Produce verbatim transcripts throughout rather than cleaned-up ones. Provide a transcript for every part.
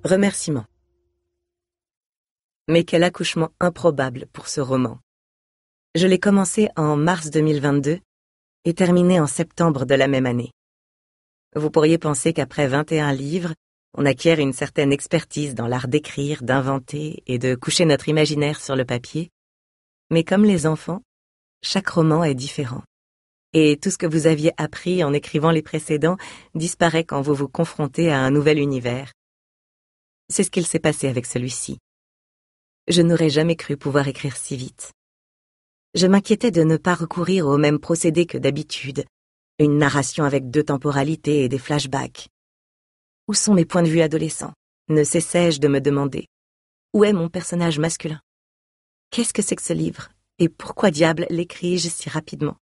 Remerciements. Mais quel accouchement improbable pour ce roman. Je l'ai commencé en mars deux mille vingt-deux et terminé en septembre de la même année. Vous pourriez penser qu'après vingt et un livres, on acquiert une certaine expertise dans l'art d'écrire, d'inventer et de coucher notre imaginaire sur le papier. Mais comme les enfants, chaque roman est différent. Et tout ce que vous aviez appris en écrivant les précédents disparaît quand vous vous confrontez à un nouvel univers. C'est ce qu'il s'est passé avec celui-ci. Je n'aurais jamais cru pouvoir écrire si vite. Je m'inquiétais de ne pas recourir au même procédé que d'habitude, une narration avec deux temporalités et des flashbacks. Où sont mes points de vue adolescents? Ne cessais-je de me demander. Où est mon personnage masculin? Qu'est-ce que c'est que ce livre? Et pourquoi diable l'écris-je si rapidement?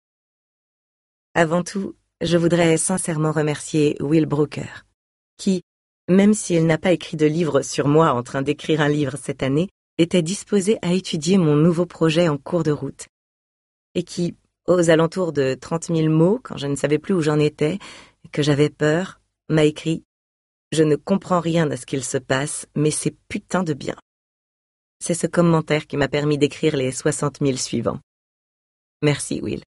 Avant tout, je voudrais sincèrement remercier Will Brooker, qui, même s'il n'a pas écrit de livre sur moi en train d'écrire un livre cette année, était disposé à étudier mon nouveau projet en cours de route, et qui, aux alentours de trente mille mots, quand je ne savais plus où j'en étais, et que j'avais peur, m'a écrit « Je ne comprends rien à ce qu'il se passe, mais c'est putain de bien ». C'est ce commentaire qui m'a permis d'écrire les soixante mille suivants. Merci, Will.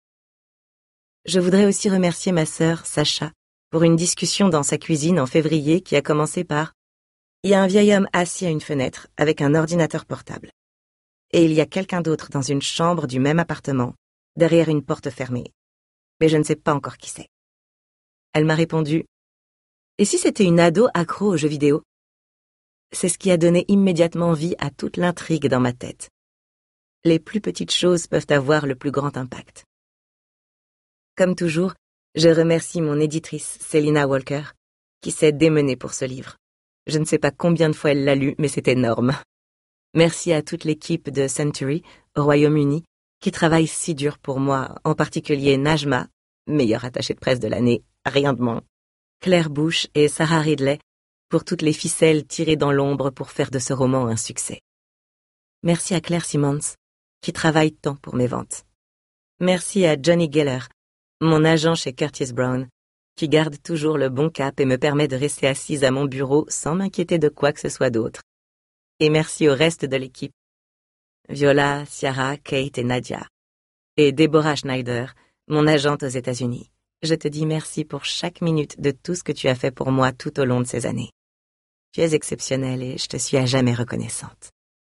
Je voudrais aussi remercier ma sœur, Sacha, pour une discussion dans sa cuisine en février qui a commencé par « Il y a un vieil homme assis à une fenêtre avec un ordinateur portable. Et il y a quelqu'un d'autre dans une chambre du même appartement, derrière une porte fermée. Mais je ne sais pas encore qui c'est. » Elle m'a répondu « Et si c'était une ado accro aux jeux vidéo ?» C'est ce qui a donné immédiatement vie à toute l'intrigue dans ma tête. Les plus petites choses peuvent avoir le plus grand impact. Comme toujours, je remercie mon éditrice, Selina Walker, qui s'est démenée pour ce livre. Je ne sais pas combien de fois elle l'a lu, mais c'est énorme. Merci à toute l'équipe de Century, au Royaume-Uni, qui travaille si dur pour moi, en particulier Najma, meilleure attachée de presse de l'année, rien de moins, Claire Bush et Sarah Ridley, pour toutes les ficelles tirées dans l'ombre pour faire de ce roman un succès. Merci à Claire Simmons, qui travaille tant pour mes ventes. Merci à Johnny Geller, mon agent chez Curtis Brown, qui garde toujours le bon cap et me permet de rester assise à mon bureau sans m'inquiéter de quoi que ce soit d'autre. Et merci au reste de l'équipe. Viola, Ciara, Kate et Nadia. Et Deborah Schneider, mon agente aux États-Unis. Je te dis merci pour chaque minute de tout ce que tu as fait pour moi tout au long de ces années. Tu es exceptionnelle et je te suis à jamais reconnaissante.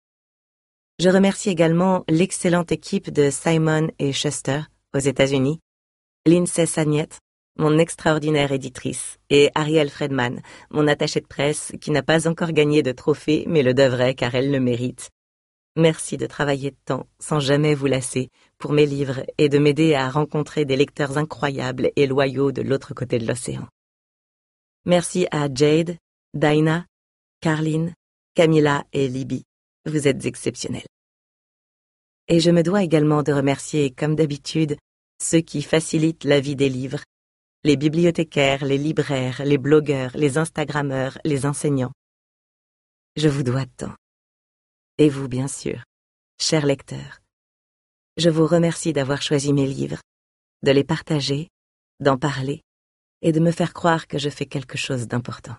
Je remercie également l'excellente équipe de Simon et Schuster aux États-Unis, Lindsay Sagnette, mon extraordinaire éditrice, et Ariel Fredman, mon attachée de presse qui n'a pas encore gagné de trophée mais le devrait car elle le mérite. Merci de travailler tant, sans jamais vous lasser, pour mes livres et de m'aider à rencontrer des lecteurs incroyables et loyaux de l'autre côté de l'océan. Merci à Jade, Dinah, Carline, Camilla et Libby. Vous êtes exceptionnels. Et je me dois également de remercier, comme d'habitude, ceux qui facilitent la vie des livres, les bibliothécaires, les libraires, les blogueurs, les instagrammeurs, les enseignants. Je vous dois tant. Et vous, bien sûr, chers lecteurs. Je vous remercie d'avoir choisi mes livres, de les partager, d'en parler et de me faire croire que je fais quelque chose d'important.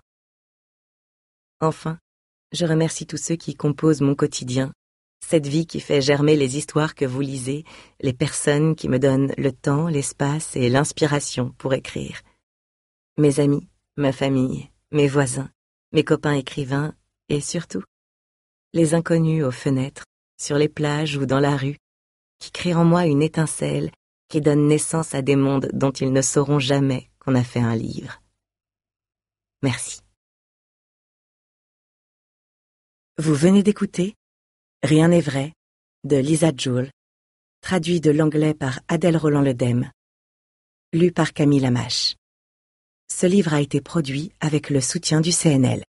Enfin, je remercie tous ceux qui composent mon quotidien, cette vie qui fait germer les histoires que vous lisez, les personnes qui me donnent le temps, l'espace et l'inspiration pour écrire. Mes amis, ma famille, mes voisins, mes copains écrivains et surtout, les inconnus aux fenêtres, sur les plages ou dans la rue, qui créent en moi une étincelle qui donne naissance à des mondes dont ils ne sauront jamais qu'on a fait un livre. Merci. Vous venez d'écouter Rien n'est vrai, de Lisa Joule, traduit de l'anglais par Adèle Roland-Ledem, lu par Camille Lamache. Ce livre a été produit avec le soutien du C N L.